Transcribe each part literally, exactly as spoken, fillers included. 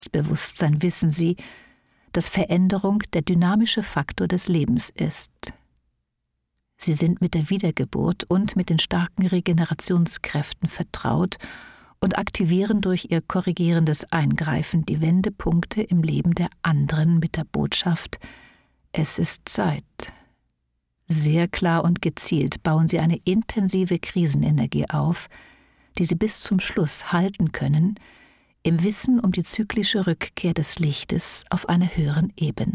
Bewusstsein wissen sie, dass Veränderung der dynamische Faktor des Lebens ist. Sie sind mit der Wiedergeburt und mit den starken Regenerationskräften vertraut und aktivieren durch ihr korrigierendes Eingreifen die Wendepunkte im Leben der anderen mit der Botschaft: Es ist Zeit. Sehr klar und gezielt bauen sie eine intensive Krisenenergie auf, die sie bis zum Schluss halten können, im Wissen um die zyklische Rückkehr des Lichtes auf einer höheren Ebene.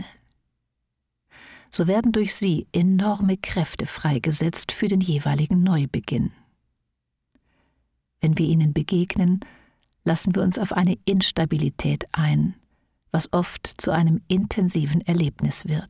So werden durch sie enorme Kräfte freigesetzt für den jeweiligen Neubeginn. Wenn wir ihnen begegnen, lassen wir uns auf eine Instabilität ein, was oft zu einem intensiven Erlebnis wird.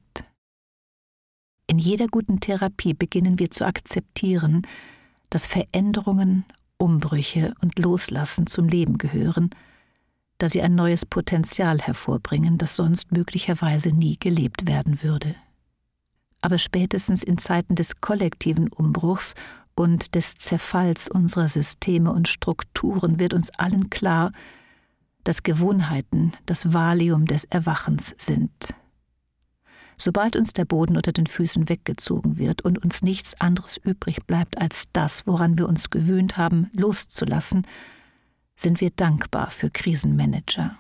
In jeder guten Therapie beginnen wir zu akzeptieren, dass Veränderungen, Umbrüche und Loslassen zum Leben gehören, da sie ein neues Potenzial hervorbringen, das sonst möglicherweise nie gelebt werden würde. Aber spätestens in Zeiten des kollektiven Umbruchs und des Zerfalls unserer Systeme und Strukturen wird uns allen klar, dass Gewohnheiten das Valium des Erwachens sind. Sobald uns der Boden unter den Füßen weggezogen wird und uns nichts anderes übrig bleibt als das, woran wir uns gewöhnt haben, loszulassen, sind wir dankbar für Krisenmanager.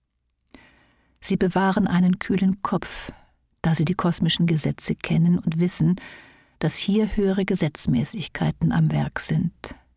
Sie bewahren einen kühlen Kopf, da sie die kosmischen Gesetze kennen und wissen, dass hier höhere Gesetzmäßigkeiten am Werk sind.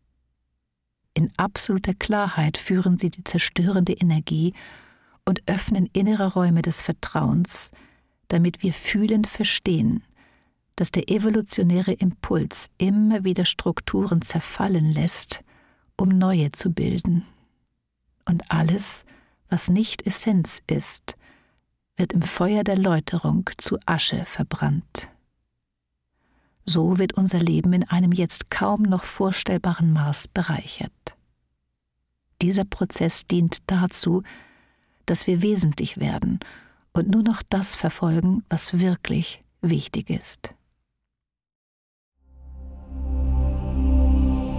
In absoluter Klarheit führen sie die zerstörende Energie und öffnen innere Räume des Vertrauens, damit wir fühlend verstehen, dass der evolutionäre Impuls immer wieder Strukturen zerfallen lässt, um neue zu bilden. Und alles, was nicht Essenz ist, wird im Feuer der Läuterung zu Asche verbrannt. So wird unser Leben in einem jetzt kaum noch vorstellbaren Maß bereichert. Dieser Prozess dient dazu, dass wir wesentlich werden und nur noch das verfolgen, was wirklich wichtig ist.